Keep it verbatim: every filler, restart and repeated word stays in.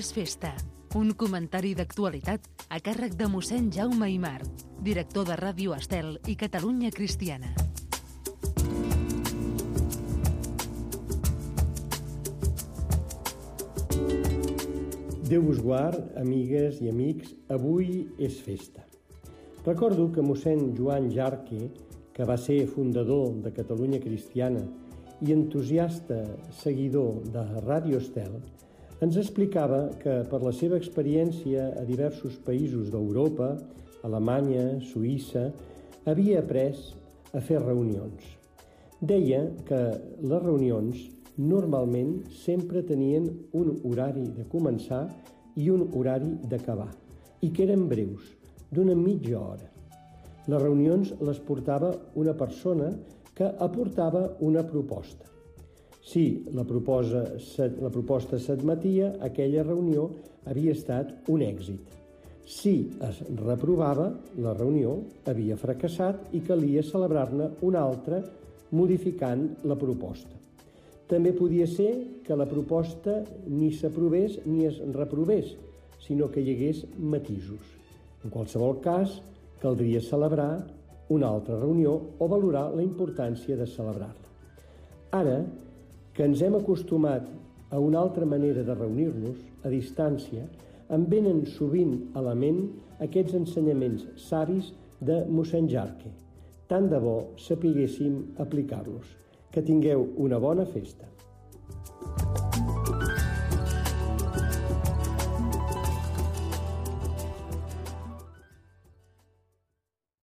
és festa. Un comentari d'actualitat a càrrec de mossèn Jaume Aimar, director de Ràdio Estel i Catalunya Cristiana. Déu us guard, amigues i amics, avui és festa. Recordo que mossèn Joan Jarque, que va ser fundador de Catalunya Cristiana i entusiasta seguidor de Ràdio Estel, ens explicava que per la seva experiència a diversos països d'Europa, Alemanya, Suïssa, havia après a fer reunions. Deia que les reunions normalment sempre tenien un horari de començar i un horari d'acabar, i que eren breus, d'una mitja hora. Les reunions les portava una persona que aportava una proposta. Si la, proposa, la proposta s'admetia, aquella reunió havia estat un èxit. Si es reprovava, la reunió havia fracassat i calia celebrar-ne una altra modificant la proposta. També podia ser que la proposta ni s'aprovés ni es reprovés, sinó que hi hagués matisos. En qualsevol cas, caldria celebrar una altra reunió o valorar la importància de celebrar-la. Ara, que ens hem acostumat a una altra manera de reunir-nos, a distància, em venen sovint a la ment aquests ensenyaments savis de mossèn Jarque. Tant de bo sapiguéssim aplicar-los. Que tingueu una bona festa.